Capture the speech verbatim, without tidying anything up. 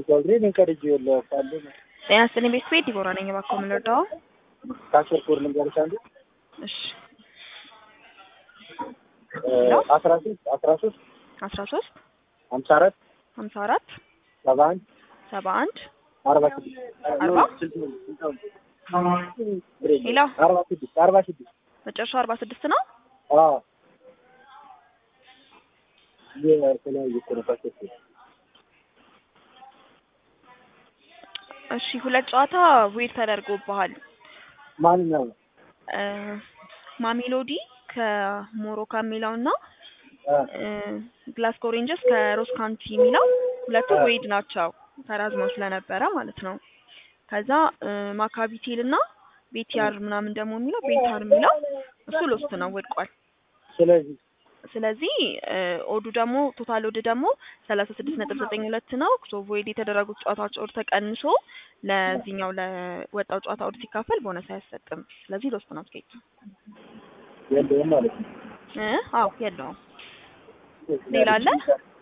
ገብሬ ምን ከልጅ ይወለው ካለ ጤና ይስጥልኝ ቤት ቤት ዲቦራ ነኝ ባኮ ምንርዳው ካሸር ኮር ልንገርሽ አንዱ እሺ አስራ ሶስት አስራ ሶስት አስራ ሶስት ሃምሳ አራት ሃምሳ አራት ሰባ አንድ ሰባ አንድ አርባ አርባ ሄሎ አርባ ስድስት አርባ ስድስት መጨረሻው አርባ ስድስት ነው። አዎ የተለያዩ ኮረፋቶች እሺ ሁለት ጨዋታ ዌት ተደርጎብሃል። ማንኛው እ ማሜሎዲ ከሞሮካ ሚላውና እ ግላስጎ ሬንጀርስ ከሮስ ካውንቲ ሚላው ሁለቱ ዌድ ናቸው ተራዝመው ስለነበረ ማለት ነው። ከዛ ማካቢቴልና ቤቲአር ምናምን ደግሞ ሚለው ቤታር ሚለው እሱ ሎስት ነው ወድቋል። ስለዚህ ስለዚህ ኦዱ ደግሞ ቶታል ኦድ ደግሞ ሰላሳ ስድስት ነጥብ ዘጠኝ ሁለት ነው። ሶ ቮይድ የተደረጉት ጨዋታዎች ኦድ ተቀንሶ ለዚህኛው ለወጣው ጨዋታ ኦድ ሲካፈል ቦነስ አይሰጥም። ስለዚህ ሎስት ነው ትኬት የለውም ማለት ነው። እ አዎ የለውም። ሌላ አለ